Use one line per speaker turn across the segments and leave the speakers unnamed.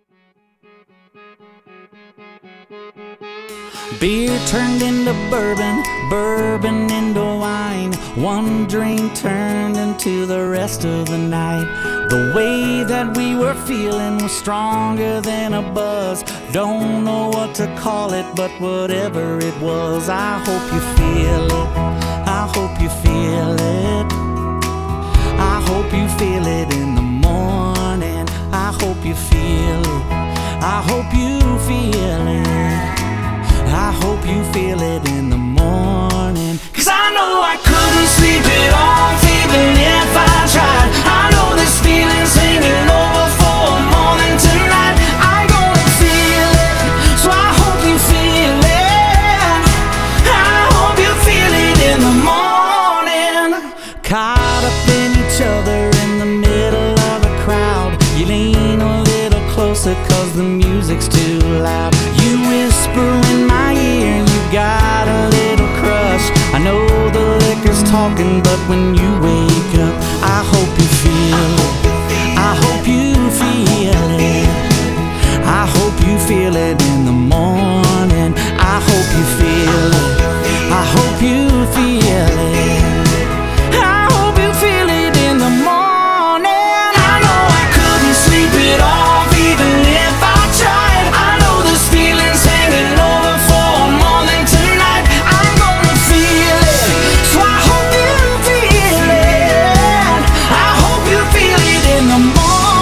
Beer turned into bourbon, bourbon into wine. One drink turned into the rest of the night. The way that we were feeling was stronger than a buzz. Don't know what to call it, but whatever it was, I hope you feel it. I hope you feel it. I hope you feel it in the morning. I hope you feel it. I hope you feel it. I hope you feel it in the morning. 'Cause I know I couldn't sleep it off even if I tried. I know this feeling's hanging over for more than tonight. I'm gonna feel it, so I hope you feel it. I hope you feel it in the morning. Caught up in each other in the middle of a crowd. You lean a little closer 'cause the music's too loud. You whisper in my ear, you got a little crush. I know the liquor's talking, but when you wake up, I hope you feel it. I hope you feel it. I hope you feel it in the morning. I hope you feel it. I hope you feel it. I hope you feel it in the morning. I know I couldn't sleep it off even if I tried. I know this feeling's hanging over for more than tonight. I'm gonna feel it, so I hope you feel it. I hope you feel it in the morning.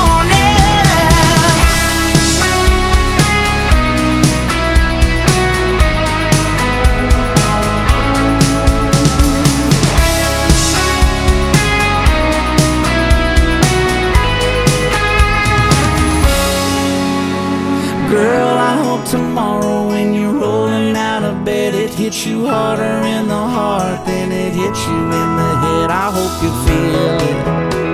Girl, I hope tomorrow when you're rolling out of bed, it hits you harder in the heart than it hits you in the head. I hope you feel it.